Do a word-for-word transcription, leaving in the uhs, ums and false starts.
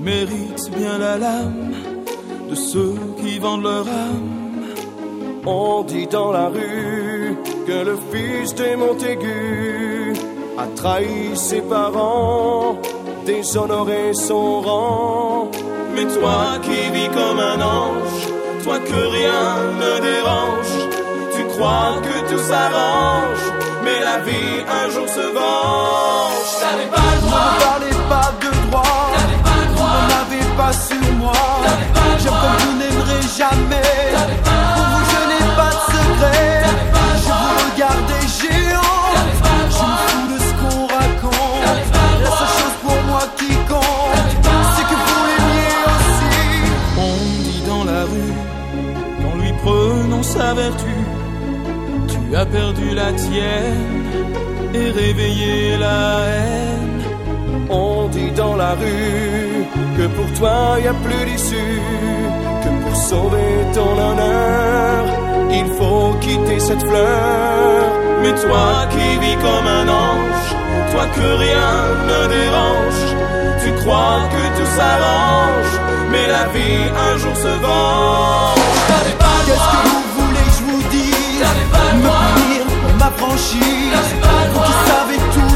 mérites bien la lame de ceux qui vendent leur âme. On dit dans la rue que le fils des Montaigu a trahi ses parents, déshonoré son rang. Mais toi qui vis comme un ange, toi que rien ne dérange, tu crois que tout s'arrange, mais la vie un jour se venge. T'avais pas le droit, ne parlez pas de droit, t'avais pas le droit, vous n'avez pas sur moi. J'aime comme vous n'aimerez jamais, pour vous je n'ai pas de secret. Je vous regardais géant, je me fous de ce qu'on raconte. La seule chose pour moi qui compte, c'est que vous l'aimiez aussi. On dit dans la rue qu'en lui prenant sa vertu, tu as perdu la tienne et réveillé la haine. On dit dans la rue que pour toi y a plus d'issue, que pour sauver ton honneur, il faut quitter cette fleur. Mais toi qui vis comme un ange, toi que rien ne dérange, tu crois que tout s'arrange, mais la vie un jour se venge. t'avais pas le Qu'est-ce droit, que vous voulez que je vous dise? t'avais pas le Me droit, punir pour ma franchise, t'avais pas le vous qui droit, savez tout